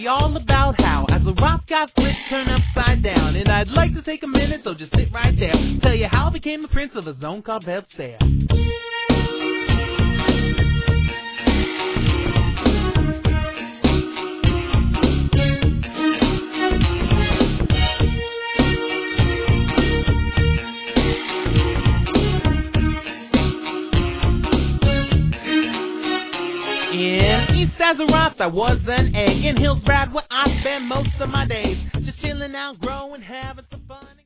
you all about how as the rock got flipped, turned upside down. And I'd like to take a minute, so just sit right there, tell you how I became the prince of a zone called Bel-Sair. In East Azeroth, I was an egg. In Hillsbrad, where I spend most of my days, just chilling out, growing, having